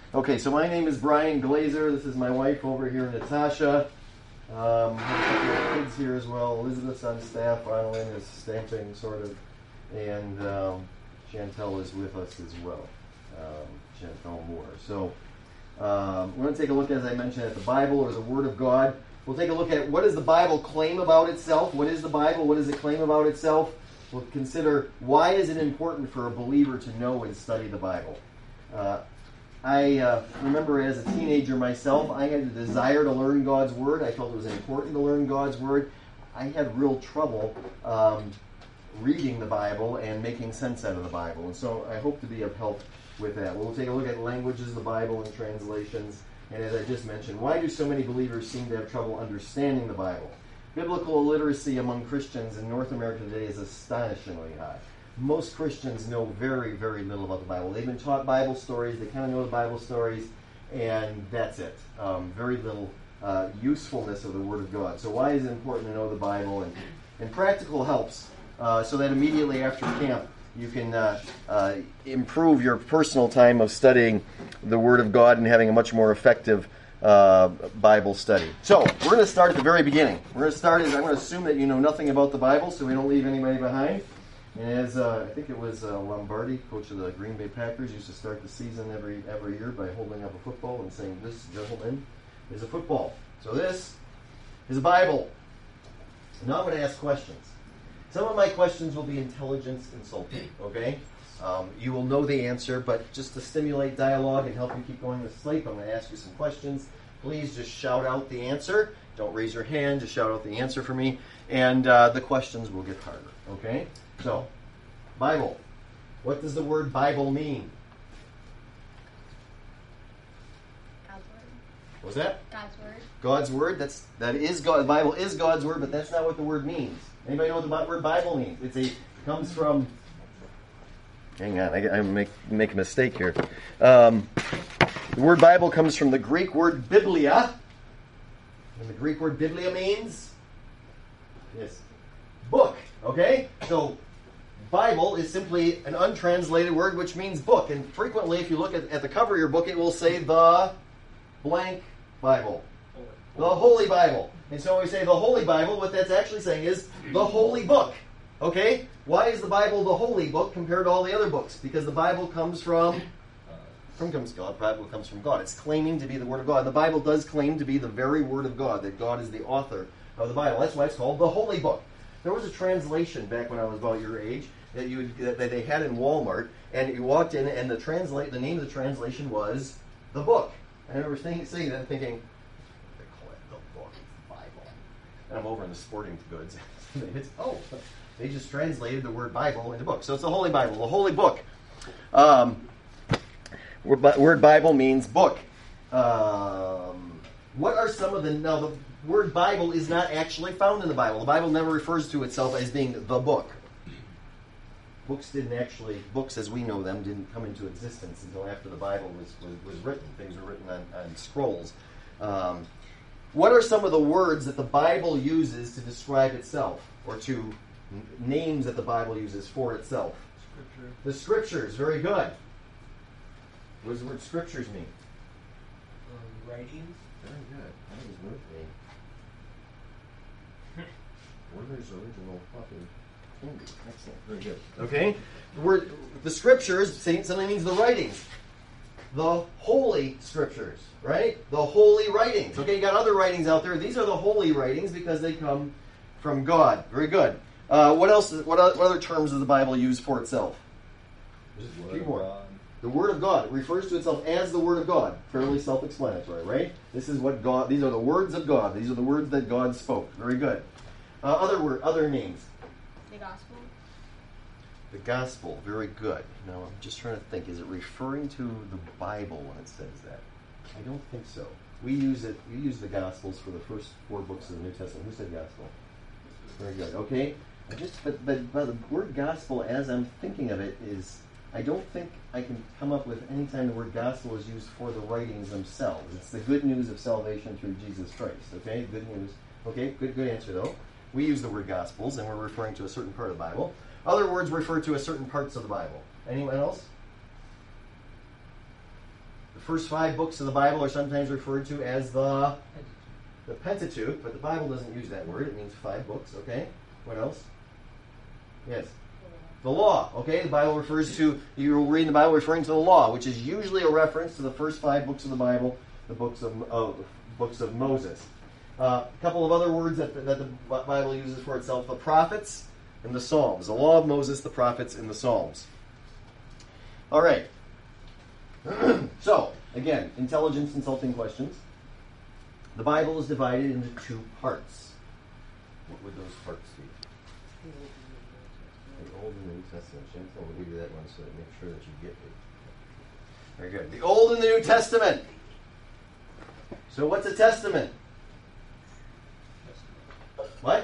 Okay, so my name is Brian Glazer. This is my wife over here, Natasha. I have a couple of kids here as well. Elizabeth's on staff. Ronaldin is stamping, sort of. And Chantel is with us as well. Chantel Moore. So we're going to take a look, as I mentioned, at the Bible or the Word of God. We'll take a look at what does the Bible claim about itself? What is the Bible? What does it claim about itself? We'll consider why is it important for a believer to know and study the Bible. I remember as a teenager myself, I had a desire to learn God's Word. I felt it was important to learn God's Word. I had real trouble reading the Bible and making sense out of the Bible. And so I hope to be of help with that. We'll take a look at languages of the Bible and translations. And as I just mentioned, why do so many believers seem to have trouble understanding the Bible? Biblical illiteracy among Christians in North America today is astonishingly high. Most Christians know very, very little about the Bible. They've been taught Bible stories. They kind of know the Bible stories, and that's it. Very little usefulness of the Word of God. So why is it important to know the Bible? And practical helps so that immediately after camp, you can improve your personal time of studying the Word of God and having a much more effective Bible study. So, we're going to start at the very beginning. We're going to start I'm going to assume that you know nothing about the Bible, so we don't leave anybody behind. And as I think it was Lombardi, coach of the Green Bay Packers, used to start the season every year by holding up a football and saying, "This, gentlemen, is a football." So this is a Bible. Now I'm going to ask questions. Some of my questions will be intelligence insulting, okay? You will know the answer, but just to stimulate dialogue and help you keep going to sleep, I'm going to ask you some questions. Please just shout out the answer. Don't raise your hand. Just shout out the answer for me. And the questions will get harder, okay? So, Bible. What does the word Bible mean? God's Word. What was that? God's Word. God's Word. That is God. The Bible is God's Word, but that's not what the word means. Anybody know what the word Bible means? It comes from... Hang on, I make a mistake here. The word Bible comes from the Greek word biblia. And the Greek word biblia means... Yes. Book. Okay? So, Bible is simply an untranslated word which means book. And frequently, if you look at the cover of your book, it will say the blank Bible. The Holy Bible. And so when we say the Holy Bible, what that's actually saying is the Holy Book. Okay? Why is the Bible the Holy Book compared to all the other books? Because the Bible comes from God. The Bible comes from God. It's claiming to be the Word of God. The Bible does claim to be the very Word of God, that God is the author of the Bible. That's why it's called the Holy Book. There was a translation back when I was about your age that they had in Walmart, and you walked in, and the name of the translation was the book. I remember seeing that and thinking, they call it the book, the Bible. And I'm over in the sporting goods. They just translated the word Bible into book. So it's the Holy Bible, the Holy Book. Word Bible means book. What are some of the word Bible is not actually found in the Bible. The Bible never refers to itself as being the book. Books as we know them didn't come into existence until after the Bible was written. Things were written on scrolls. What are some of the words that the Bible uses to describe itself, or to names that the Bible uses for itself? Scripture. The Scriptures, very good. What does the word Scriptures mean? Writings. Very good. That was with me. Werner's original fucking candy. Excellent. Very good. Okay? The Scriptures something means the writings. The Holy Scriptures, right? The holy writings. Okay, you got other writings out there. These are the holy writings because they come from God. Very good. What else? What other terms does the Bible use for itself? There's a few more. The Word of God. It refers to itself as the Word of God. Fairly self-explanatory, right? This is what God. These are the words of God. These are the words that God spoke. Very good. Other names. The Gospel. The Gospel. Very good. Now I'm just trying to think. Is it referring to the Bible when it says that? I don't think so. We use it. We use the Gospels for the first 4 books of the New Testament. Who said Gospel? Very good. Okay. But the word Gospel, as I'm thinking of it, is. I don't think I can come up with any time the word gospel is used for the writings themselves. It's the good news of salvation through Jesus Christ. Okay, good news. Okay, good answer though. We use the word gospels, and we're referring to a certain part of the Bible. Other words refer to a certain parts of the Bible. Anyone else? The first 5 books of the Bible are sometimes referred to as the Pentateuch, but the Bible doesn't use that word. It means 5 books, okay? What else? Yes. The law, okay? The Bible refers to, you're reading the Bible referring to the law, which is usually a reference to the first 5 books of the Bible, the books of Moses. A couple of other words that the Bible uses for itself, the prophets and the Psalms. The law of Moses, the prophets, and the Psalms. All right. So, again, intelligence insulting questions. The Bible is divided into 2 parts. What would those parts be? The Old and the New Testament. Chantel will give you that one so that make sure that you get it. Very good. The Old and the New Testament. So what's a testament? What?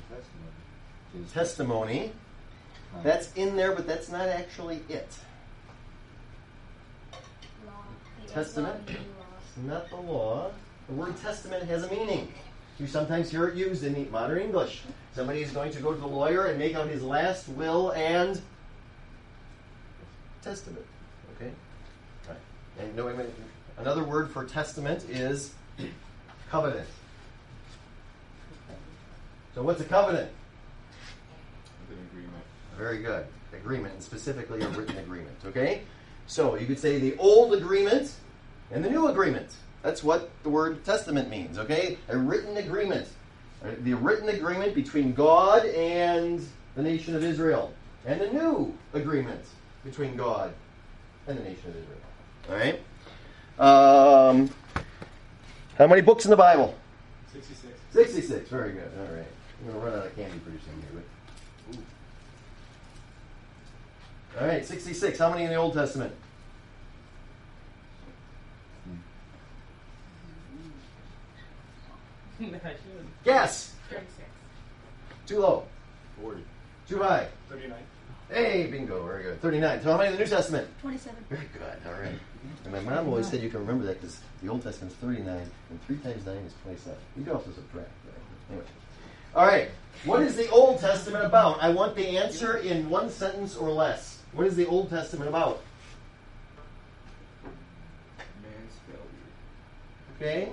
Testimony. That's in there, but that's not actually it. Testament. It's not the law. The word testament has a meaning. You sometimes hear it used in modern English. Somebody is going to go to the lawyer and make out his last will and testament. Okay? Right. And no, another word for testament is covenant. So what's a covenant? An agreement. Very good. Agreement, and specifically a written agreement. Okay? So you could say the old agreement and the new agreement. That's what the word testament means. Okay? A written agreement. The written agreement between God and the nation of Israel. And the new agreement between God and the nation of Israel. All right? How many books in the Bible? 66. 66. Very good. All right. I'm going to run out of candy pretty soon here. But... All right, 66. How many in the Old Testament? Guess. 36. Too low. 40. Too high. 39. Hey, bingo. Very good. 39. So how many in the New Testament? 27. Very good. All right. And my mom always said you can remember that because the Old Testament's 39, and 3 times 9 is 27. You can also subtract. Anyway. All right. What is the Old Testament about? I want the answer in 1 sentence or less. What is the Old Testament about? Man's failure. Okay.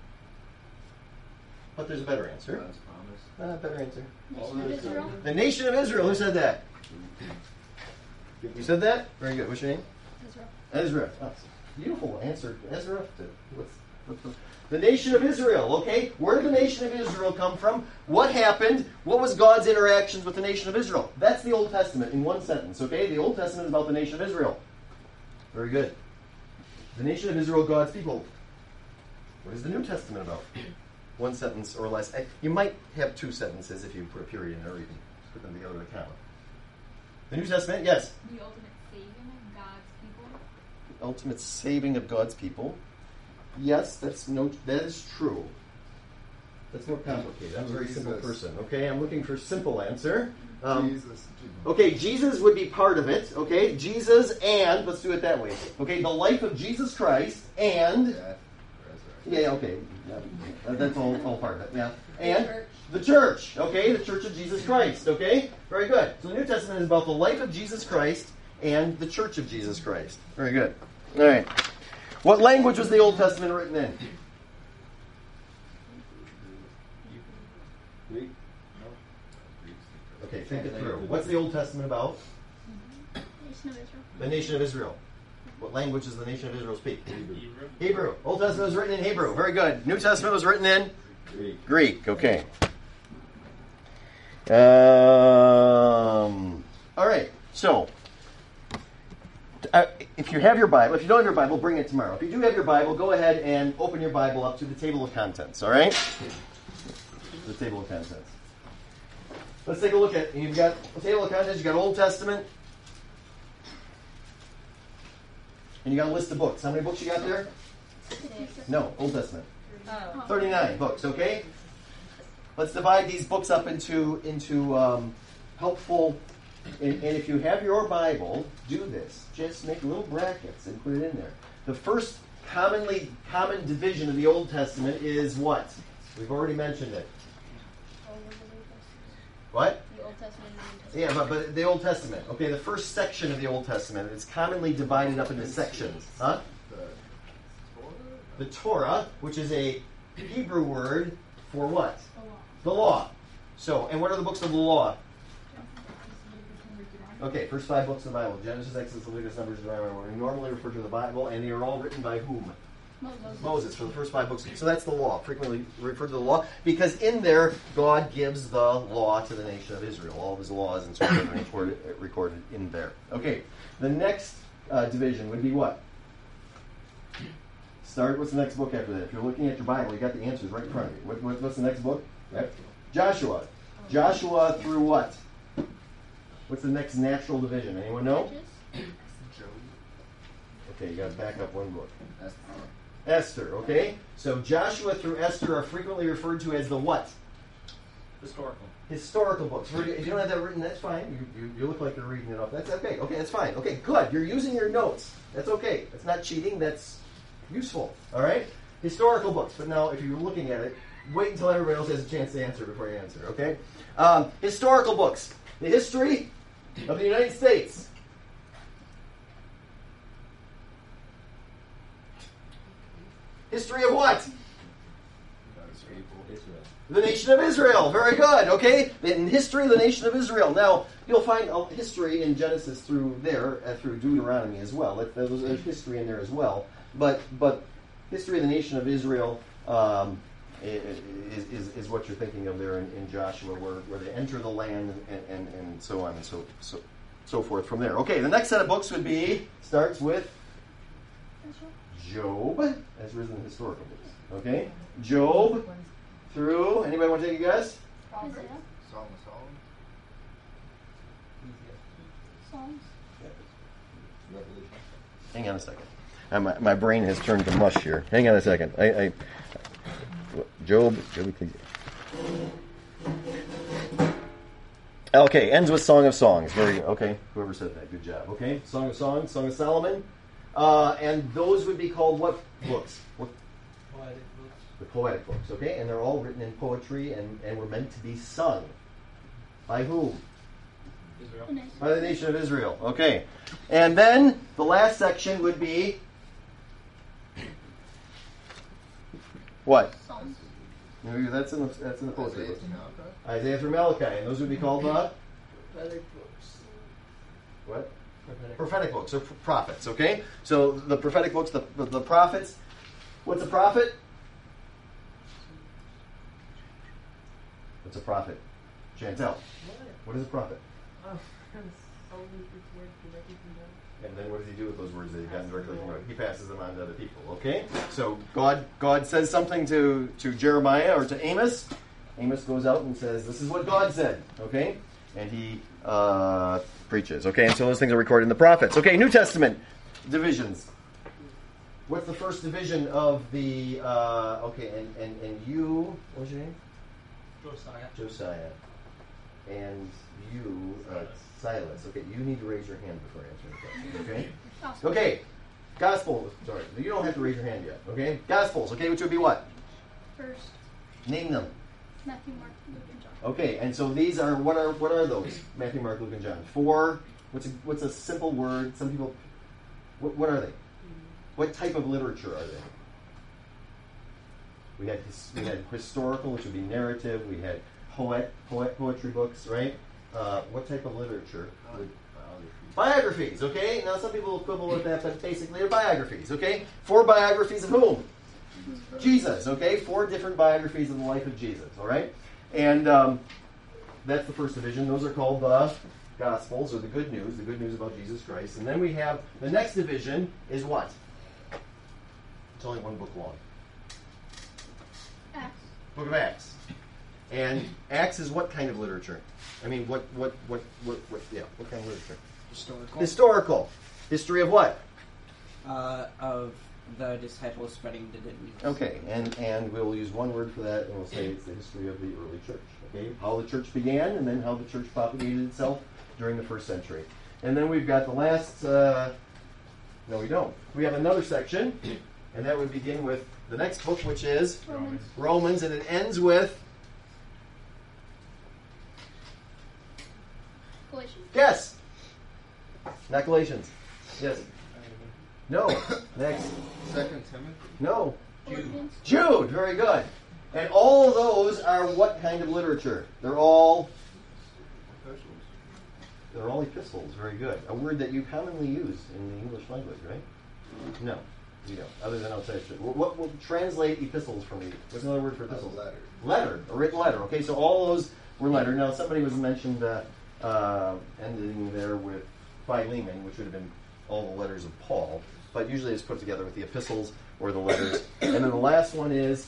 But there's a better answer. God's promise. Better answer. Nation of Israel. The nation of Israel. Who said that? You said that? Very good. What's your name? Israel. Ezra. Oh, beautiful answer. Ezra. The nation of Israel. Okay. Where did the nation of Israel come from? What happened? What was God's interactions with the nation of Israel? That's the Old Testament in 1 sentence. Okay. The Old Testament is about the nation of Israel. Very good. The nation of Israel, God's people. What is the New Testament about? 1 sentence or less. You might have 2 sentences if you put a period in there, or you can put them together with a comma. The New Testament, yes. The ultimate saving of God's people. The ultimate saving of God's people. Yes, that is true. That's more complicated. I'm a very simple person. Okay, I'm looking for a simple answer. Jesus. Okay, Jesus would be part of it. Okay, Jesus and, let's do it that way. Okay, the life of Jesus Christ and... Yeah, okay. Yeah, that's all part of it. Yeah. And the church. Okay, the church of Jesus Christ. Okay, very good. So the New Testament is about the life of Jesus Christ and the church of Jesus Christ. Very good. All right. What language was the Old Testament written in? Greek? Okay, think it through. What's the Old Testament about? Nation of Israel. The nation of Israel. What language does the nation of Israel speak? Hebrew. Hebrew. Old Testament was written in Hebrew. Very good. New Testament was written in Greek. Okay. All right. So, if you have your Bible, if you don't have your Bible, bring it tomorrow. If you do have your Bible, go ahead and open your Bible up to the table of contents. All right? The table of contents. Let's take a look at. You've got the table of contents. You've got Old Testament. And you got a list of books. How many books you got there? 6. No, Old Testament. Oh. 39 books, okay? Let's divide these books up into helpful... And if you have your Bible, do this. Just make little brackets and put it in there. The first common division of the Old Testament is what? We've already mentioned it. What? The Old Testament and the New Testament. Yeah, but the Old Testament. Okay, the first section of the Old Testament is commonly divided up into sections. Huh? The Torah, which is a Hebrew word for what? The law. So, and what are the books of the law? Okay, first 5 books of the Bible. Genesis, Exodus, Leviticus, Numbers, Deuteronomy. We normally refer to the Bible, and they are all written by whom? Moses, for the first 5 books. So that's the law, frequently referred to the law, because in there, God gives the law to the nation of Israel. All of his laws and so forth are recorded in there. Okay, the next division would be what? What's the next book after that? If you're looking at your Bible, you got the answers right in front of you. What's the next book? Yep. Joshua. Joshua through what? What's the next natural division? Anyone know? Job. Okay, you got to back up one book. Esther, okay? So Joshua through Esther are frequently referred to as the what? Historical. Historical books. If you don't have that written, that's fine. You look like you're reading it off. That's okay. Okay, that's fine. Okay, good. You're using your notes. That's okay. That's not cheating. That's useful. All right? Historical books. But now, if you're looking at it, wait until everybody else has a chance to answer before you answer, okay? Historical books. The history of the United States. History of what? The nation of Israel. Very good. Okay? In history of the nation of Israel. Now, you'll find history in Genesis through there, through Deuteronomy as well. There's history in there as well. But history of the nation of Israel is what you're thinking of there in Joshua, where they enter the land and so on and so forth from there. Okay, the next set of books starts with Job, as written in historical books. Okay? Job through, anybody want to take a guess? Isaiah. Song of Solomon. Psalms. Revelation. Hang on a second. My brain has turned to mush here. Hang on a second. Job, please. Okay, ends with Song of Songs. Very good. Okay, whoever said that, good job. Okay, Song of Songs, Song of Solomon. And those would be called what books? Poetic books. The poetic books, okay? And they're all written in poetry and were meant to be sung. By whom? Israel. By the nation of Israel. Okay. And then the last section would be what? Psalms. Maybe that's in the poetry Isaiah book. to Malachi. Isaiah through Malachi, and those would be called Poetic books. what? Prophetic. Prophetic books or prophets. Okay. So the prophetic books, the prophets. What's a prophet? What's a prophet? Chantel. What is a prophet? And then what does he do with those words that he got directly from God? He passes them on to other people. Okay? So God says something to Jeremiah or to Amos. Amos goes out and says, this is what God said. Okay? And he preaches. Okay? And so those things are recorded in the prophets. Okay, New Testament divisions. What's the first division of the and you, what was your name? Josiah. And you, Silas. Okay, you need to raise your hand before answering the question. Okay? Gospel. Okay. Gospels. Sorry, you don't have to raise your hand yet. Okay? Gospels. Okay, which would be what? First, Name them. Matthew, Mark, Luke, and John. Okay, and so these are what are those? Matthew, Mark, Luke, and John. Four. What's a simple word? Some people. What are they? What type of literature are they? We had historical, which would be narrative. We had poetry books, right? What type of literature? Biographies, okay? Now, some people will quibble with that, but basically they're biographies, okay? 4 biographies of whom? Jesus, okay? 4 different biographies of the life of Jesus, all right? And that's the first division. Those are called the Gospels, or the good news about Jesus Christ. And then we have, the next division is what? It's only one book long. Acts. Book of Acts. And Acts is what kind of literature? I mean, what kind of literature? Historical. History of what? Of the disciples spreading the good news. Okay, and we'll use one word for that, and we'll say it's the history of the early church. Okay, how the church began, and then how the church propagated itself during the first century. And then we've got the last. No, we don't. We have another section, and that would begin with the next book, which is Romans, and it ends with. Galatians. Yes. Not Galatians. Yes. No. Next. 2 Timothy. No. Philippians. Jude. Very good. And all of those are what kind of literature? They're all epistles. Very good. A word that you commonly use in the English language, right? No, you don't. Other than outside of what will translate epistles from me? What's another word for epistles? Letter. Letter. A written letter. Okay, so all those were letter. Now, somebody was mentioned ending there with Philemon, which would have been all the letters of Paul. But usually it's put together with the epistles or the letters. And then the last one is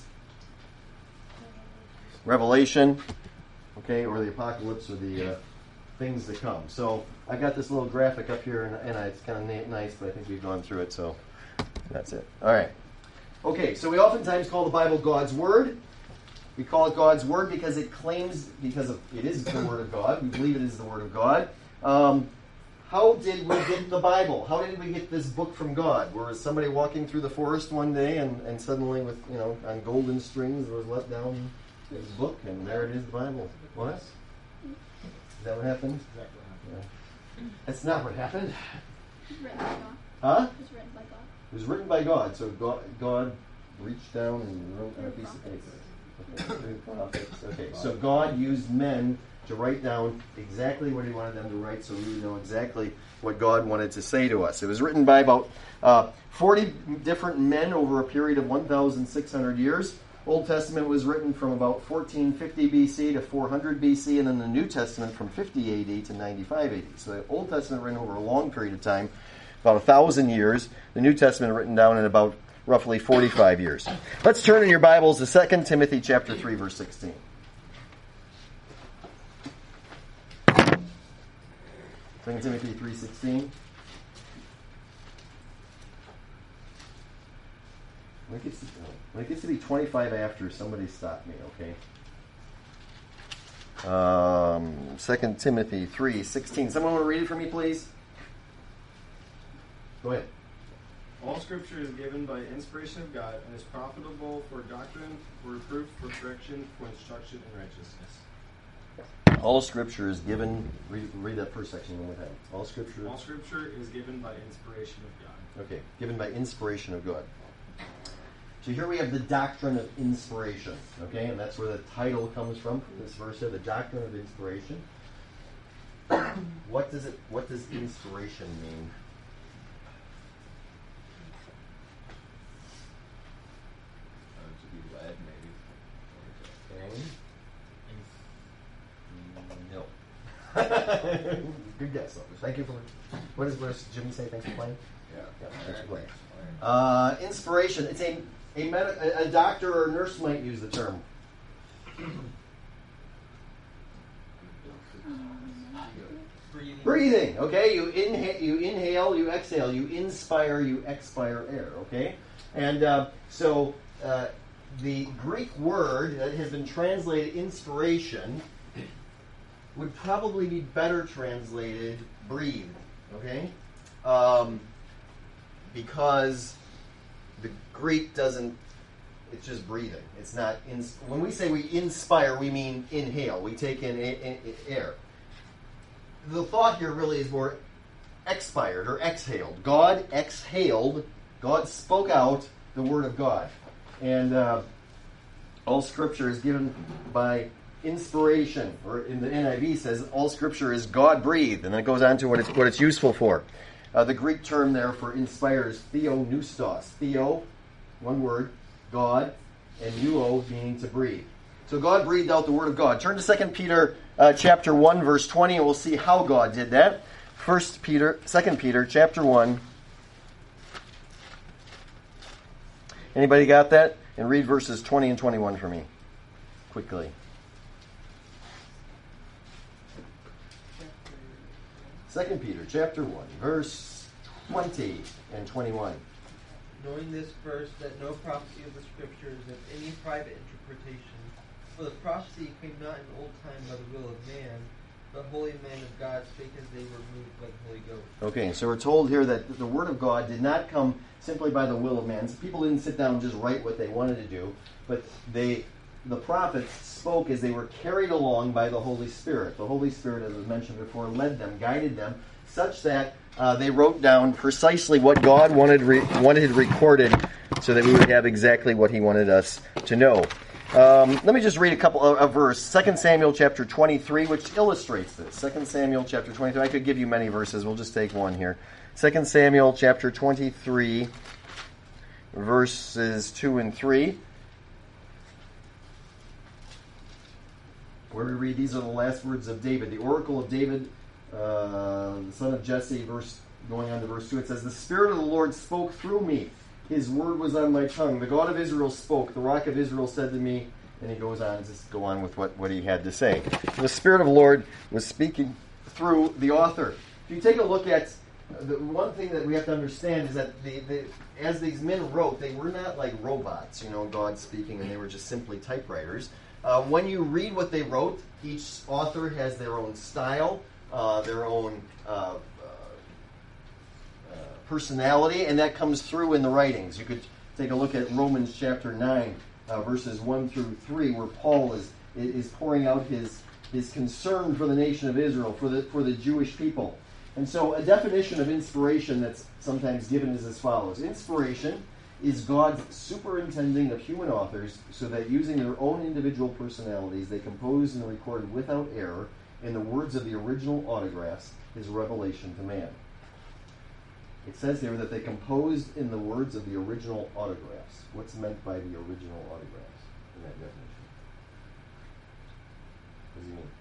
Revelation, okay, or the apocalypse, or the things to come. So I got this little graphic up here, and it's kind of nice, but I think we've gone through it, so that's it. All right. Okay, so we oftentimes call the Bible God's Word. We call it God's Word because it is the Word of God. We believe it is the Word of God. How did we get the Bible? How did we get this book from God? Was somebody walking through the forest one day and suddenly with, on golden strings was let down his book, and there it is, the Bible. What? Is that what happened? Exactly. Yeah. That's not what happened. It's written by God. Huh? It's written by God. It was written by God, so God reached down and wrote on a piece of paper. Okay, through prophets. Okay, so God used men to write down exactly what he wanted them to write, so we would know exactly what God wanted to say to us. It was written by about 40 different men over a period of 1,600 years. Old Testament was written from about 1450 BC to 400 BC, and then the New Testament from 50 AD to 95 AD. So the Old Testament written over a long period of time, about 1,000 years. The New Testament written down in about roughly 45 years. Let's turn in your Bibles to 2 Timothy chapter 3, verse 16. 2 Timothy 3:16. When it gets to be 25 after, somebody stop me, okay? 2 Timothy 3:16. Someone want to read it for me, please? Go ahead. All Scripture is given by inspiration of God and is profitable for doctrine, for reproof, for correction, for instruction in righteousness. All Scripture is given. Read that first section one more time. All Scripture is given by inspiration of God. Okay, given by inspiration of God. So here we have the doctrine of inspiration, okay, and that's where the title comes from this verse here, the doctrine of inspiration. What does inspiration mean? To be led, maybe. Okay. No. Good guess, though. Thank you for. What does Jimmy say? Thanks for playing. Yeah. Thanks for playing. Inspiration. It's a doctor or a nurse might use the term. Breathing. Okay, you inhale, you exhale, you inspire, you expire air. Okay, and so the Greek word that has been translated inspiration would probably be better translated breathe. Okay, because the Greek doesn't. It's just breathing. It's not. When we say we inspire, we mean inhale. We take in air. The thought here really is more expired or exhaled. God exhaled. God spoke out the word of God, and all Scripture is given by inspiration. Or in the NIV says all Scripture is God breathed, and then it goes on to what it's useful for. The Greek term there for inspire is theopneustos. Theo, one word, God, and pneuo meaning to breathe. So God breathed out the word of God. Turn to 2 Peter chapter 1, verse 20, and we'll see how God did that. 2 Peter chapter 1. Anybody got that? And read verses 20 and 21 for me, quickly. 2 Peter chapter 1, verse 20 and 21. Knowing this first, that no prophecy of the Scriptures of any private interpretation, for the prophecy came not in old time by the will of man, but holy men of God spake as they were moved by the Holy Ghost. Okay, so we're told here that the Word of God did not come simply by the will of man. So people didn't sit down and just write what they wanted to do, but the prophets spoke as they were carried along by the Holy Spirit. The Holy Spirit, as was mentioned before, led them, guided them, such that they wrote down precisely what God wanted recorded so that we would have exactly what he wanted us to know. Let me just read a verse, 2 Samuel chapter 23, which illustrates this. 2 Samuel chapter 23. I could give you many verses. We'll just take one here. 2 Samuel chapter 23, verses 2 and 3. Where we read, these are the last words of David. The oracle of David, the son of Jesse, going on to verse 2. It says, "The Spirit of the Lord spoke through me. His word was on my tongue. The God of Israel spoke. The Rock of Israel said to me," and he goes on, just go on with what he had to say. The Spirit of the Lord was speaking through the author. If you take a look at the one thing that we have to understand is that as these men wrote, they were not like robots, God speaking, and they were just simply typewriters. When you read what they wrote, each author has their own style, their own personality, and that comes through in the writings. You could take a look at Romans chapter 9, verses 1 through 3, where Paul is pouring out his concern for the nation of Israel, for the Jewish people. And so a definition of inspiration that's sometimes given is as follows. Inspiration is God's superintending of human authors so that using their own individual personalities, they compose and record without error, in the words of the original autographs, his revelation to man. It says here that they composed in the words of the original autographs. What's meant by the original autographs in that definition? What does he mean?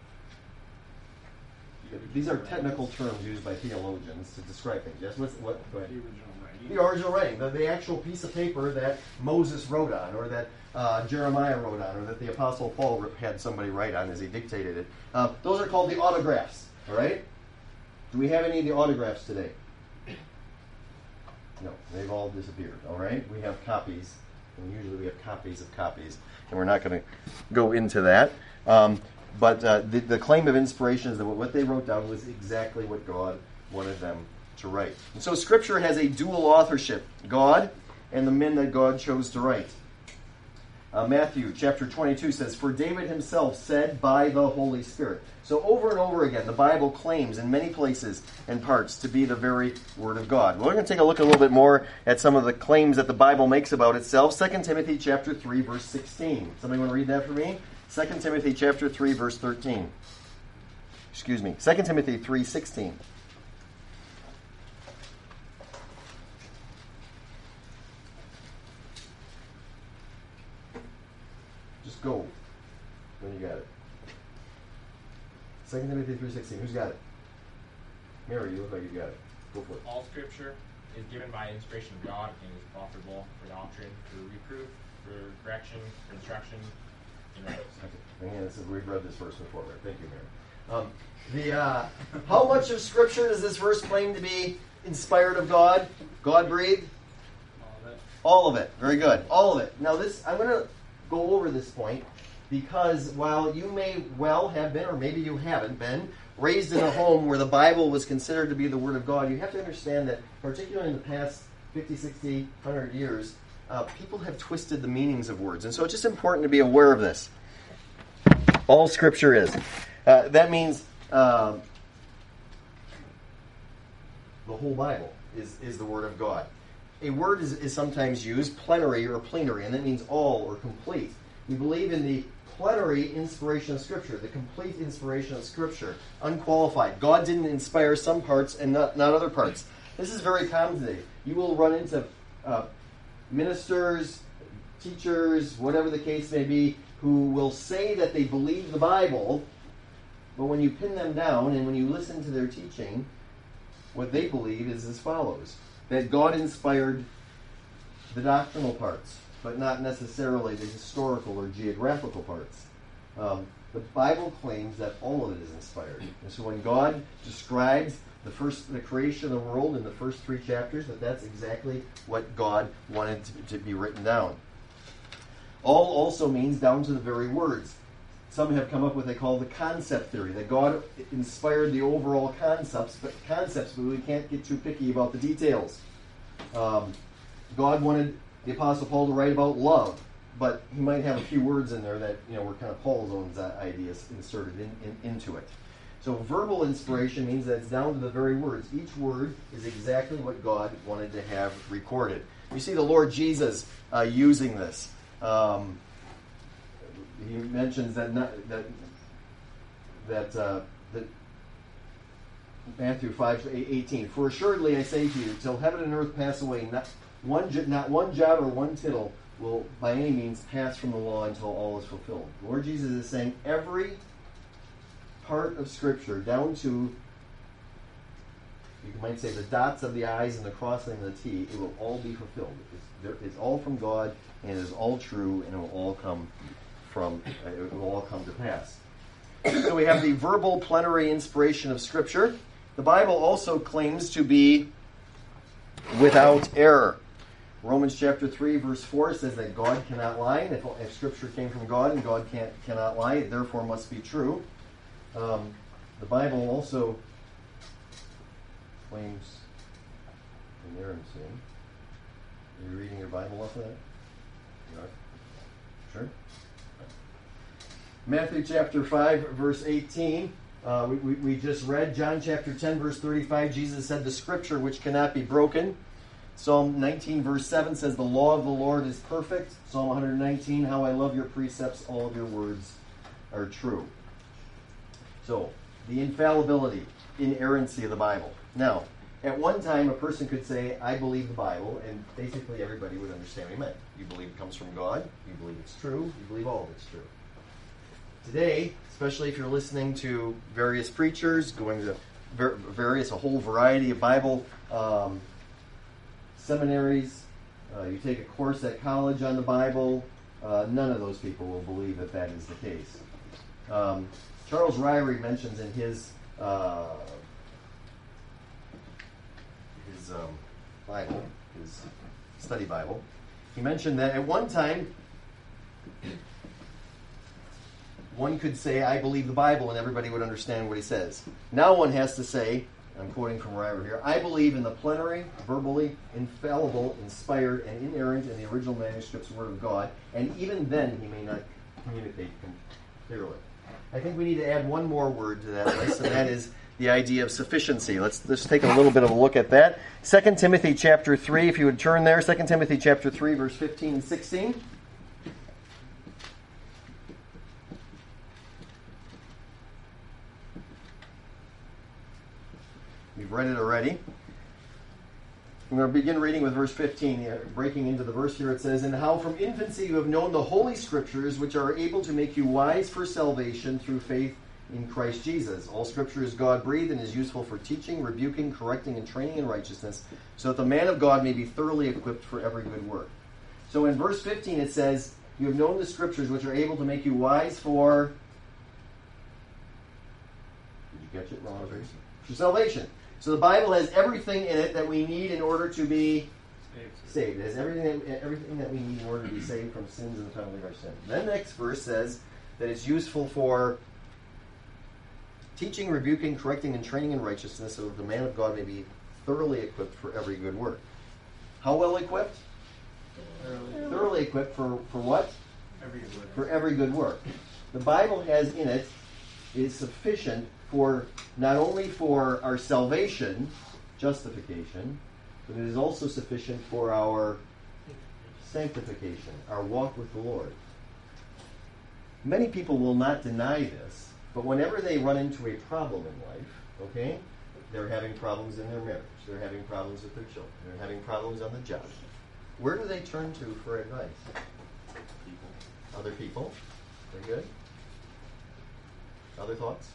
These are technical terms used by theologians to describe things. Yes, what? Go ahead. The original writing. The original writing, the actual piece of paper that Moses wrote on, or that Jeremiah wrote on, or that the Apostle Paul had somebody write on as he dictated it. Those are called the autographs. All right? Do we have any of the autographs today? No, they've all disappeared. All right? We have copies, and usually we have copies of copies, and we're not going to go into that. But the claim of inspiration is that what they wrote down was exactly what God wanted them to write. And so Scripture has a dual authorship, God and the men that God chose to write. Matthew chapter 22 says, "For David himself said by the Holy Spirit." So over and over again, the Bible claims in many places and parts to be the very Word of God. Well, we're going to take a look a little bit more at some of the claims that the Bible makes about itself. 2 Timothy chapter 3, verse 16. Somebody want to read that for me? 2 Timothy chapter 3, verse 13. Excuse me. 2 Timothy 3:16. Just go when you got it. 2 Timothy 3:16. Who's got it? Mary, you look like you got it. Go for it. All Scripture is given by inspiration of God and is profitable for doctrine, for reproof, for correction, for instruction, in righteousness. Again, we've read this verse before, right? Thank you, Mary. How much of Scripture does this verse claim to be inspired of God? God-breathed? All of it. All of it. Very good. All of it. Now, I'm going to go over this point because while you may well have been, or maybe you haven't been, raised in a home where the Bible was considered to be the Word of God, you have to understand that, particularly in the past 50, 60, 100 years, people have twisted the meanings of words. And so it's just important to be aware of this. All Scripture is. That means the whole Bible is the Word of God. A word is sometimes used, plenary or plenary, and that means all or complete. We believe in the plenary inspiration of Scripture, the complete inspiration of Scripture, unqualified. God didn't inspire some parts and not other parts. This is very common today. You will run into ministers, teachers, whatever the case may be, who will say that they believe the Bible, but when you pin them down and when you listen to their teaching, what they believe is as follows: that God inspired the doctrinal parts, but not necessarily the historical or geographical parts. The Bible claims that all of it is inspired. And so when God describes the creation of the world in the first 3 chapters, that's exactly what God wanted to be written down. All also means down to the very words. Some have come up with what they call the concept theory, that God inspired the overall concepts, but we can't get too picky about the details. God wanted the Apostle Paul to write about love, but he might have a few words in there that were kind of Paul's own ideas inserted into it. So verbal inspiration means that it's down to the very words. Each word is exactly what God wanted to have recorded. You see the Lord Jesus using this. He mentions that Matthew 5:18. For assuredly I say to you, till heaven and earth pass away, not one jot or one tittle will by any means pass from the law until all is fulfilled. The Lord Jesus is saying every part of Scripture, down to, you might say, the dots of the I's and the crossing of the T, it will all be fulfilled. It's all from God, and it is all true, and it will all come to pass. So we have the verbal plenary inspiration of Scripture. The Bible also claims to be without error. Romans chapter 3, verse 4 says that God cannot lie. And if Scripture came from God and God cannot lie, it therefore must be true. The Bible also claims inerrancy. Are you reading your Bible off of that? You are? Sure? Matthew chapter 5, verse 18. We just read John chapter 10, verse 35. Jesus said, the Scripture which cannot be broken. Psalm 19, verse 7 says, the law of the Lord is perfect. Psalm 119, how I love your precepts. All of your words are true. So, the infallibility, inerrancy of the Bible. Now, at one time, a person could say, I believe the Bible, and basically everybody would understand what he meant. You believe it comes from God. You believe it's true. You believe all of it's true. Today, especially if you're listening to various preachers, going to a whole variety of Bible seminaries, you take a course at college on the Bible, none of those people will believe that that is the case. Charles Ryrie mentions in his Bible, his study Bible, he mentioned that at one time, one could say, I believe the Bible, and everybody would understand what he says. Now one has to say, I'm quoting from Ryrie here, I believe in the plenary, verbally, infallible, inspired, and inerrant in the original manuscript's Word of God, and even then he may not communicate clearly. I think we need to add one more word to that list, and that is the idea of sufficiency. Let's take a little bit of a look at that. 2 Timothy chapter 3, if you would turn there, 2 Timothy chapter 3, verse 15 and 16. We've read it already. I'm going to begin reading with verse 15. Breaking into the verse here, it says, and how from infancy you have known the Holy Scriptures, which are able to make you wise for salvation through faith in Christ Jesus. All Scripture is God-breathed and is useful for teaching, rebuking, correcting, and training in righteousness, so that the man of God may be thoroughly equipped for every good work. So in verse 15 it says, you have known the Scriptures, which are able to make you wise for... Did you catch it, Ron? For salvation. So the Bible has everything in it that we need in order to be saved. It has everything that we need in order to be saved from sins and the penalty of our sin. Then the next verse says that it's useful for teaching, rebuking, correcting, and training in righteousness, so that the man of God may be thoroughly equipped for every good work. How well equipped? Thoroughly equipped for what? For every good work. The Bible has in it is sufficient for not only for our salvation, justification, but it is also sufficient for our sanctification, our walk with the Lord. Many people will not deny this, but whenever they run into a problem in life, okay, they're having problems in their marriage, they're having problems with their children, they're having problems on the job, where do they turn to for advice? People. Other people? Very good. Other thoughts?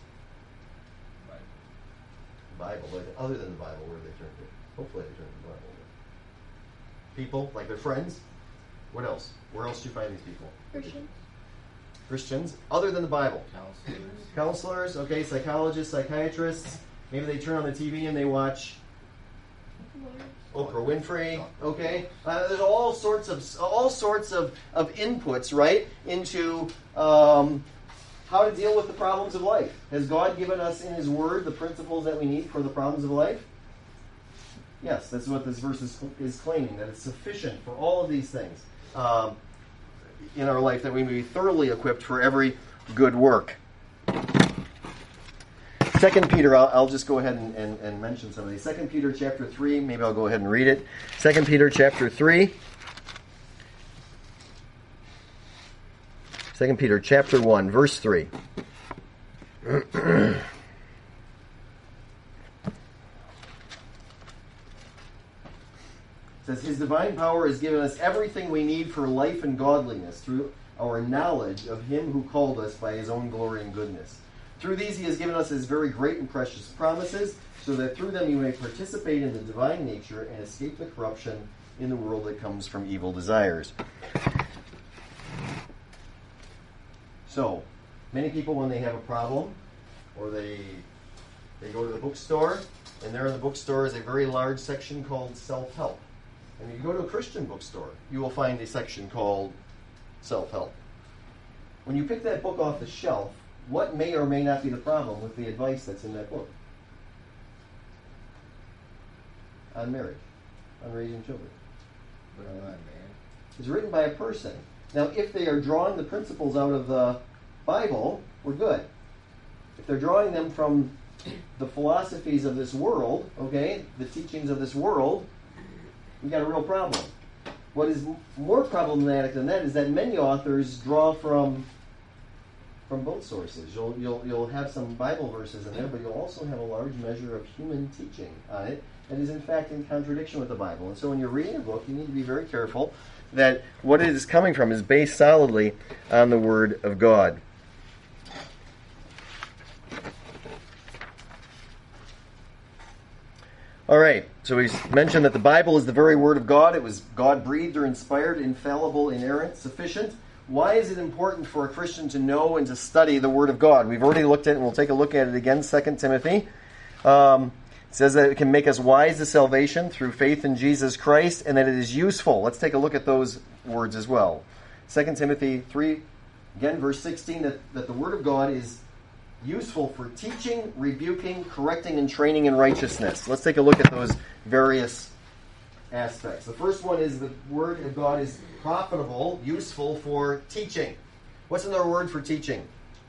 Bible. Other than the Bible, where do they turn to? Hopefully they turn to the Bible. People, like their friends. What else? Where else do you find these people? Christians. Other than the Bible. Counselors. Okay, psychologists, psychiatrists. Maybe they turn on the TV and they watch Oprah Winfrey. Okay, there's all sorts of inputs, right, into how to deal with the problems of life. Has God given us in His Word the principles that we need for the problems of life? Yes, that's what this verse is claiming, that it's sufficient for all of these things in our life, that we may be thoroughly equipped for every good work. 2 Peter, I'll just go ahead and mention some of these. 2 Peter chapter 3, maybe I'll go ahead and read it. 2 Peter chapter 3. 2 Peter chapter 1, verse 3. It says, His divine power has given us everything we need for life and godliness through our knowledge of Him who called us by His own glory and goodness. Through these He has given us His very great and precious promises, so that through them you may participate in the divine nature and escape the corruption in the world that comes from evil desires. So, many people, when they have a problem, or they go to the bookstore, and there in the bookstore is a very large section called self-help. And if you go to a Christian bookstore, you will find a section called self-help. When you pick that book off the shelf, what may or may not be the problem with the advice that's in that book? On marriage, on raising children. It's written by a person. Now, if they are drawing the principles out of the Bible, we're good. If they're drawing them from the philosophies of this world, okay, the teachings of this world, we got a real problem. What is more problematic than that is that many authors draw from both sources. You'll have some Bible verses in there, but you'll also have a large measure of human teaching on it that is in fact in contradiction with the Bible. And so when you're reading a book, you need to be very careful that what it is coming from is based solidly on the Word of God. All right, so we mentioned that the Bible is the very Word of God. It was God-breathed or inspired, infallible, inerrant, sufficient. Why is it important for a Christian to know and to study the Word of God? We've already looked at it, and we'll take a look at it again, 2 Timothy. It says that it can make us wise to salvation through faith in Jesus Christ, and that it is useful. Let's take a look at those words as well. 2 Timothy 3, again, verse 16, that the Word of God is useful for teaching, rebuking, correcting, and training in righteousness. Let's take a look at those various aspects. The first one is the Word of God is profitable, useful for teaching. What's another word for teaching?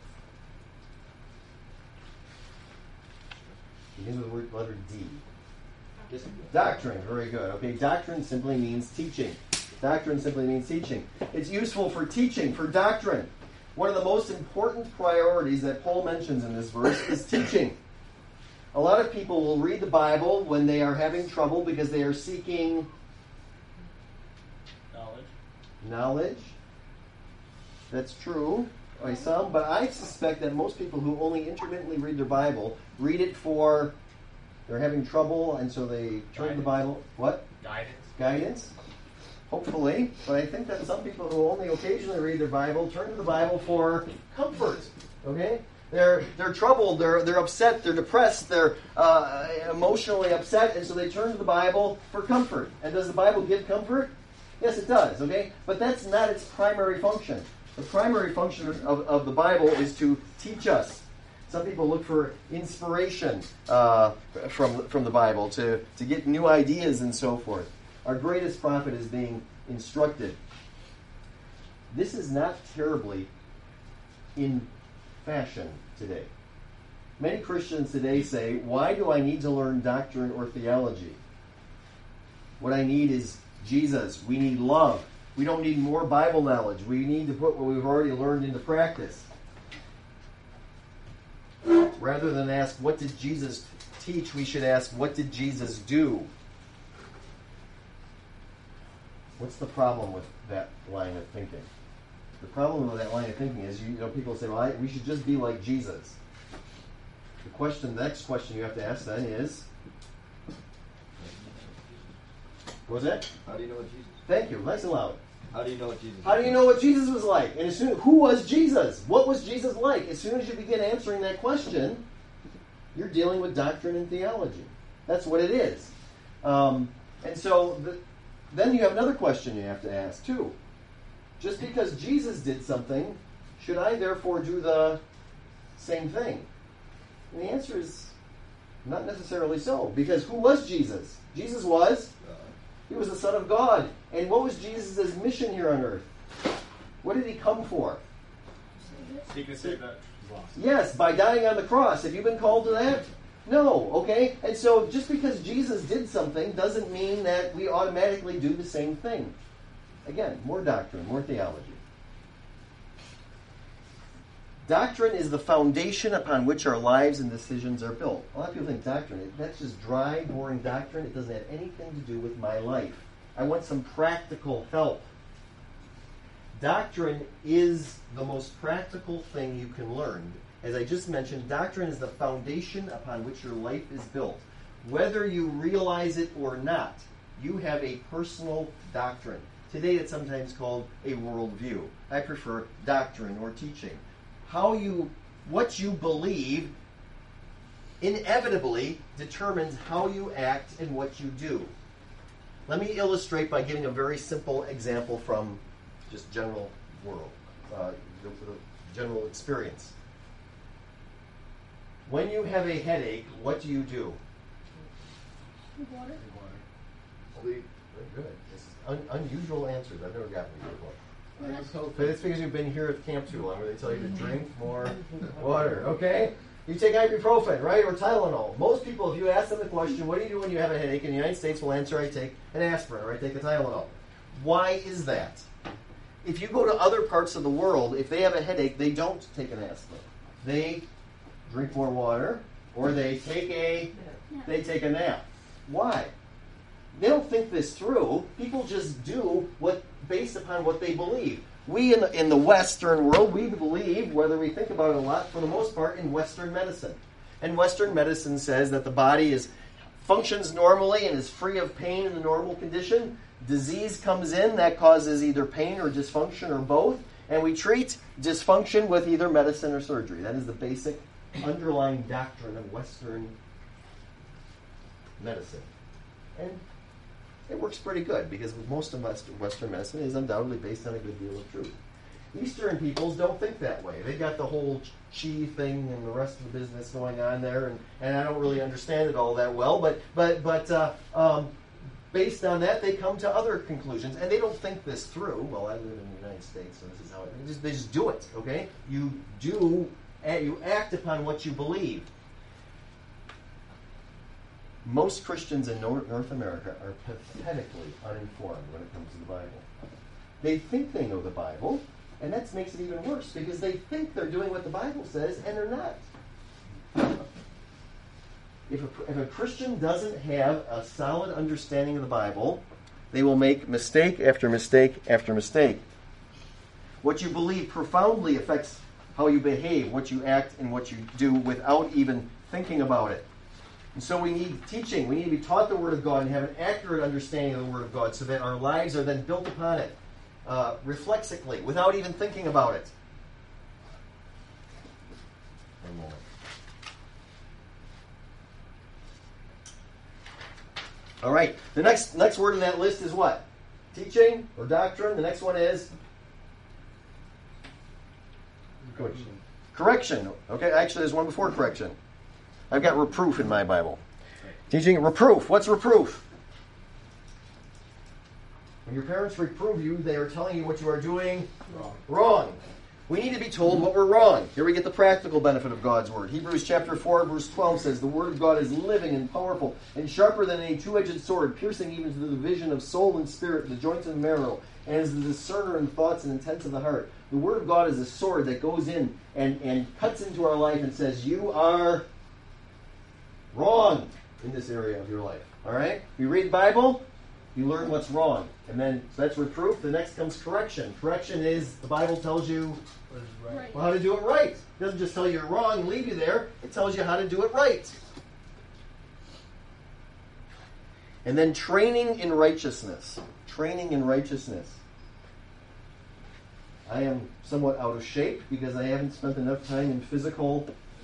Begins with the word letter D. Doctrine. Very good. Okay, doctrine simply means teaching. Doctrine simply means teaching. It's useful for teaching, for doctrine. One of the most important priorities that Paul mentions in this verse is teaching. A lot of people will read the Bible when they are having trouble because they are seeking knowledge. That's true by some, but I suspect that most people who only intermittently read their Bible read it for they're having trouble, and so they turn to the Bible. What? Guidance. Hopefully, but I think that some people who only occasionally read their Bible turn to the Bible for comfort. Okay? They're troubled, they're upset, they're depressed, they're emotionally upset, and so they turn to the Bible for comfort. And does the Bible give comfort? Yes, it does, okay? But that's not its primary function. The primary function of the Bible is to teach us. Some people look for inspiration from the Bible to get new ideas and so forth. Our greatest prophet is being instructed. This is not terribly in fashion today. Many Christians today say, why do I need to learn doctrine or theology? What I need is Jesus. We need love. We don't need more Bible knowledge. We need to put what we've already learned into practice. Rather than ask, what did Jesus teach, we should ask, what did Jesus do? What's the problem with that line of thinking? The problem with that line of thinking is, people say, well, we should just be like Jesus. The next question you have to ask then is, what was that? How do you know what Jesus? Thank you. Nice and loud. How do you know what Jesus? How do you know what Jesus was like? And who was Jesus? What was Jesus like? As soon as you begin answering that question, you're dealing with doctrine and theology. That's what it is. And so then you have another question you have to ask too. Just because Jesus did something, should I therefore do the same thing? And the answer is not necessarily so. Because who was Jesus? Jesus was? He was the Son of God. And what was Jesus' mission here on earth? What did he come for? He can save that. Yes, by dying on the cross. Have you been called to that? No, okay? And so just because Jesus did something doesn't mean that we automatically do the same thing. Again, more doctrine, more theology. Doctrine is the foundation upon which our lives and decisions are built. A lot of people think doctrine, that's just dry, boring doctrine. It doesn't have anything to do with my life. I want some practical help. Doctrine is the most practical thing you can learn. As I just mentioned, doctrine is the foundation upon which your life is built. Whether you realize it or not, you have a personal doctrine. Today it's sometimes called a worldview. I prefer doctrine or teaching. What you believe inevitably determines how you act and what you do. Let me illustrate by giving a very simple example from just general world, general experience. When you have a headache, what do you do? Water. Sleep. Very good. This is unusual answers. I've never gotten these before. Rest. But it's because you've been here at camp too long where they tell you to drink more water, okay? You take ibuprofen, right, or Tylenol. Most people, if you ask them the question, what do you do when you have a headache, in the United States will answer, I take an aspirin, or I take a Tylenol. Why is that? If you go to other parts of the world, if they have a headache, they don't take an aspirin. They drink more water, or they take a nap. Why? They don't think this through. People just do what based upon what they believe. We in the Western world, we believe, whether we think about it a lot, for the most part, in Western medicine. And Western medicine says that the body functions normally and is free of pain in the normal condition. Disease comes in that causes either pain or dysfunction or both, and we treat dysfunction with either medicine or surgery. That is the basic underlying doctrine of Western medicine. And it works pretty good because most of Western medicine is undoubtedly based on a good deal of truth. Eastern peoples don't think that way. They've got the whole chi thing and the rest of the business going on there, and I don't really understand it all that well, but based on that, they come to other conclusions, and they don't think this through. Well, I live in the United States, so this is how they just do it, okay? You act upon what you believe. Most Christians in North America are pathetically uninformed when it comes to the Bible. They think they know the Bible, and that makes it even worse because they think they're doing what the Bible says, and they're not. If a Christian doesn't have a solid understanding of the Bible, they will make mistake after mistake after mistake. What you believe profoundly affects how you behave, what you act, and what you do without even thinking about it. And so we need teaching. We need to be taught the Word of God and have an accurate understanding of the Word of God so that our lives are then built upon it reflexively, without even thinking about it. One moment. All right. The next word in that list is what? Teaching or doctrine. The next one is correction. Okay, actually there's one before correction. I've got reproof in my Bible. Teaching reproof. What's reproof? When your parents reprove you, they are telling you what you are doing wrong. We need to be told what we're wrong. Here we get the practical benefit of God's Word. Hebrews chapter 4, verse 12 says, the Word of God is living and powerful and sharper than any two-edged sword, piercing even to the division of soul and spirit, the joints and marrow, and is the discerner in thoughts and intents of the heart. The Word of God is a sword that goes in and cuts into our life and says, you are wrong in this area of your life. All right? You read the Bible, you learn what's wrong. And then, so that's reproof. The next comes correction. Correction is, the Bible tells you how to do it right. It doesn't just tell you you're wrong and leave you there. It tells you how to do it right. And then training in righteousness. Training in righteousness. I am somewhat out of shape because I haven't spent enough time in physical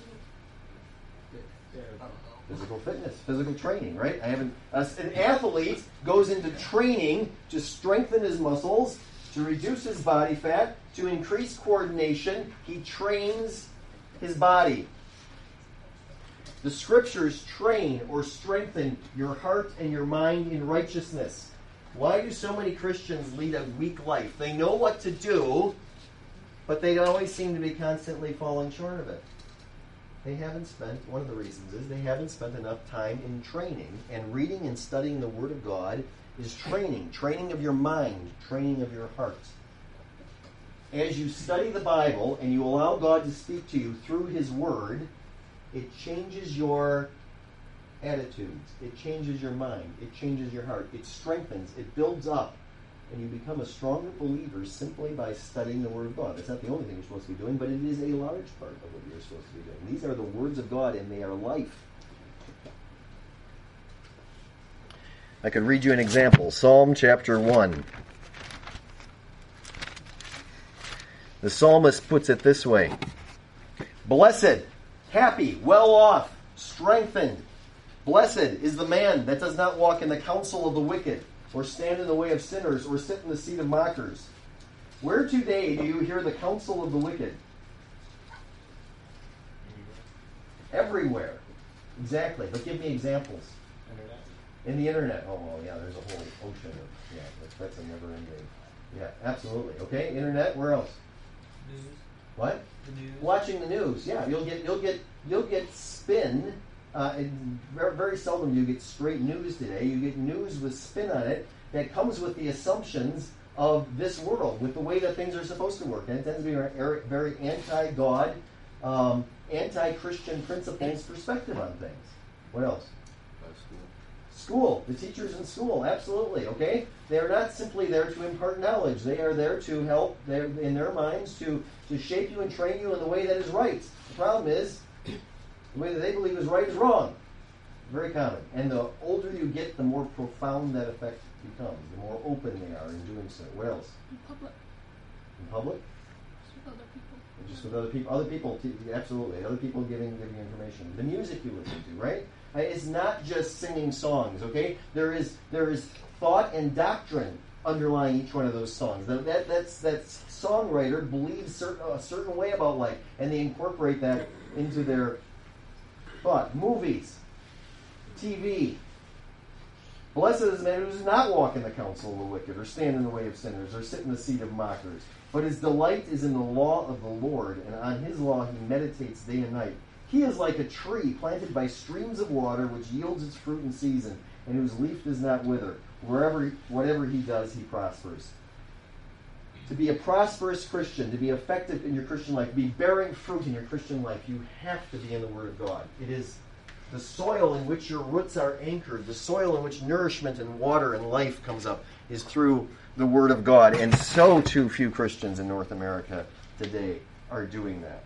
fitness, physical training, right? An athlete goes into training to strengthen his muscles, to reduce his body fat, to increase coordination. He trains his body. The Scriptures train or strengthen your heart and your mind in righteousness. Why do so many Christians lead a weak life? They know what to do, but they always seem to be constantly falling short of it. They haven't spent, one of the reasons is they haven't spent enough time in training, and reading and studying the Word of God is training of your mind, training of your heart. As you study the Bible and you allow God to speak to you through His Word, it changes your attitudes, it changes your mind, it changes your heart, it strengthens, it builds up, and you become a stronger believer simply by studying the Word of God. It's not the only thing you're supposed to be doing, but it is a large part of what you're supposed to be doing. These are the words of God, and they are life. I could read you an example. Psalm chapter 1. The psalmist puts it this way: Blessed, happy, well off, strengthened. Blessed is the man that does not walk in the counsel of the wicked, or stand in the way of sinners, or sit in the seat of mockers. Where today do you hear the counsel of the wicked? Everywhere. Exactly. But give me examples. Internet. In the internet. Oh, well, yeah, there's a whole ocean of, that's a never-ending. Yeah, absolutely. Okay, internet, where else? News. What? The news. Watching the news. Yeah, you'll get spin. And very seldom do you get straight news today. You get news with spin on it that comes with the assumptions of this world, with the way that things are supposed to work. And it tends to be a very anti-God, anti-Christian principles perspective on things. What else? School. The teachers in school, absolutely. Okay? They are not simply there to impart knowledge. They are there to help, in their minds, to shape you and train you in the way that is right. The problem is, the way that they believe is right is wrong. Very common. And the older you get, the more profound that effect becomes. The more open they are in doing so. What else? In public. In public? Just with other people. And just with other people. Other people, absolutely. Other people giving you information. The music you listen to, right? It's not just singing songs, okay? There is thought and doctrine underlying each one of those songs. That songwriter believes a certain way about life, and they incorporate that into their thought. Movies, TV. Blessed is the man who does not walk in the counsel of the wicked, or stand in the way of sinners, or sit in the seat of mockers. But his delight is in the law of the Lord, and on his law he meditates day and night. He is like a tree planted by streams of water, which yields its fruit in season, and whose leaf does not wither. Whatever he does, he prospers. To be a prosperous Christian, to be effective in your Christian life, to be bearing fruit in your Christian life, you have to be in the Word of God. It is the soil in which your roots are anchored, the soil in which nourishment and water and life comes up, is through the Word of God. And so too few Christians in North America today are doing that.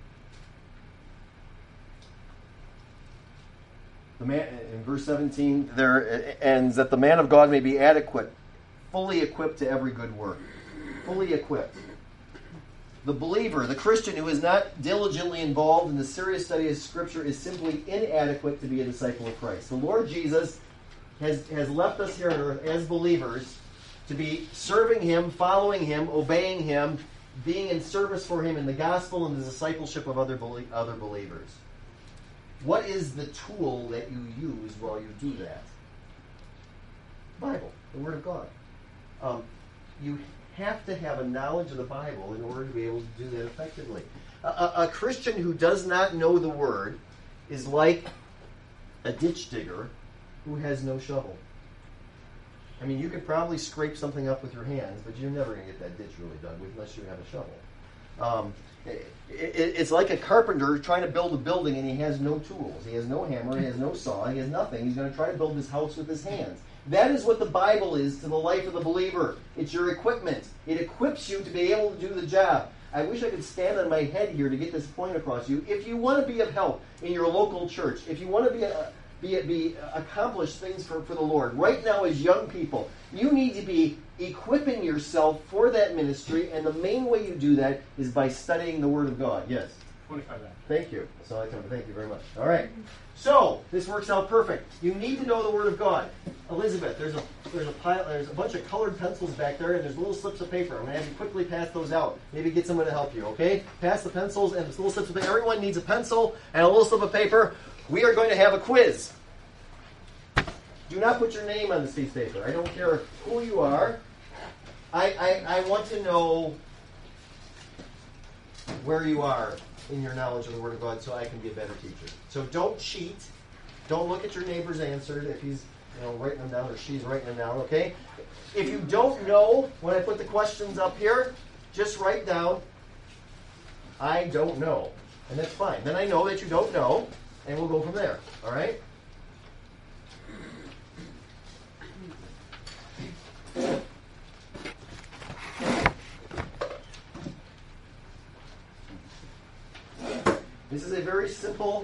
The man, in verse 17, there ends that the man of God may be adequate, fully equipped to every good work. Fully equipped. The believer, the Christian who is not diligently involved in the serious study of Scripture, is simply inadequate to be a disciple of Christ. The Lord Jesus has left us here on earth as believers to be serving Him, following Him, obeying Him, being in service for Him in the gospel and the discipleship of other believers. What is the tool that you use while you do that? Bible, the Word of God. You have to have a knowledge of the Bible in order to be able to do that effectively. A Christian who does not know the Word is like a ditch digger who has no shovel. I mean, you could probably scrape something up with your hands, but you're never going to get that ditch really dug with unless you have a shovel. It's like a carpenter trying to build a building and he has no tools. He has no hammer, he has no saw, he has nothing. He's going to try to build his house with his hands. That is what the Bible is to the life of the believer. It's your equipment. It equips you to be able to do the job. I wish I could stand on my head here to get this point across to you. If you want to be of help in your local church, if you want to accomplish things for the Lord, right now as young people, you need to be equipping yourself for that ministry, and the main way you do that is by studying the Word of God. Yes? 25 after. Thank you. That's all I can. Thank you very much. All right. So this works out perfect. You need to know the Word of God. Elizabeth, there's a bunch of colored pencils back there, and there's little slips of paper. I'm going to have you quickly pass those out. Maybe get someone to help you. Okay? Pass the pencils and the little slips of paper. Everyone needs a pencil and a little slip of paper. We are going to have a quiz. Do not put your name on this piece of paper. I don't care who you are. I want to know where you are in your knowledge of the Word of God so I can be a better teacher. So don't cheat. Don't look at your neighbor's answer if he's writing them down or she's writing them down, okay? If you don't know, when I put the questions up here, just write down, I don't know. And that's fine. Then I know that you don't know, and we'll go from there, all right? This is a very simple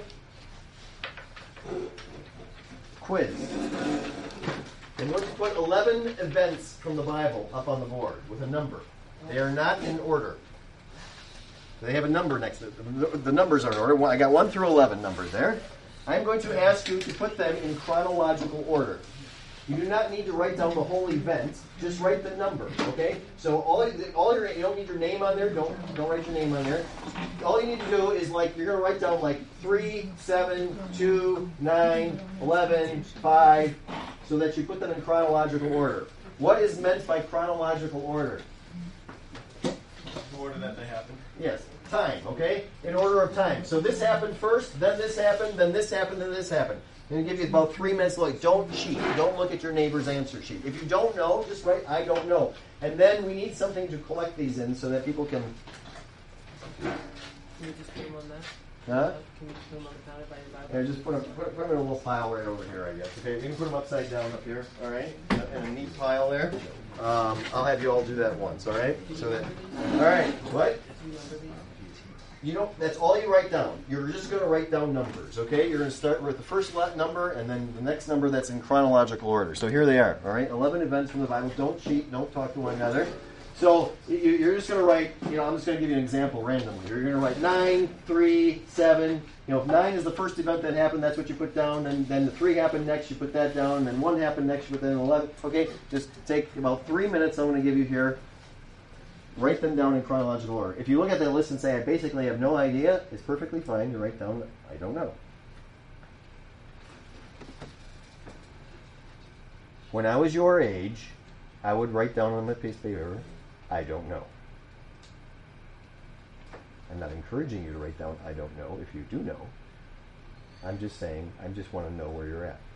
quiz. I'm going to put 11 events from the Bible up on the board with a number. They are not in order. They have a number next to it. The numbers are in order. I got 1 through 11 numbers there. I'm going to ask you to put them in chronological order. You do not need to write down the whole event. Just write the number, okay? So you don't need your name on there. Don't write your name on there. All you need to do is you're going to write down 3, 7, 2, 9, 11, 5, so that you put them in chronological order. What is meant by chronological order? The order that they happen. Yes, time, okay? In order of time. So this happened first, then this happened, then this happened, then this happened. I'm going to give you about 3 minutes to look. Don't cheat. Don't look at your neighbor's answer sheet. If you don't know, just write, I don't know. And then we need something to collect these in so that people can... Can you just put them on that? Huh? Can you just put them on the counter by your Bible? Here, just put them in a little pile right over here, I guess. Okay, you can put them upside down up here, all right? In a neat pile there. I'll have you all do that once, all right? So that... All right, what? Do you remember these? That's all you write down. You're just going to write down numbers, okay? You're going to start with the first number and then the next number that's in chronological order. So here they are, all right? 11 events from the Bible. Don't cheat. Don't talk to one another. So you're just going to write, I'm just going to give you an example randomly. You're going to write 9, 3, 7. If 9 is the first event that happened, that's what you put down. And then the 3 happened next, you put that down. And then 1 happened next, you put that in 11. Okay? Just take about 3 minutes I'm going to give you here. Write them down in chronological order. If you look at that list and say, I basically have no idea, it's perfectly fine to write down, I don't know. When I was your age, I would write down on my piece of paper, I don't know. I'm not encouraging you to write down, I don't know, if you do know. I'm just saying, I just want to know where you're at.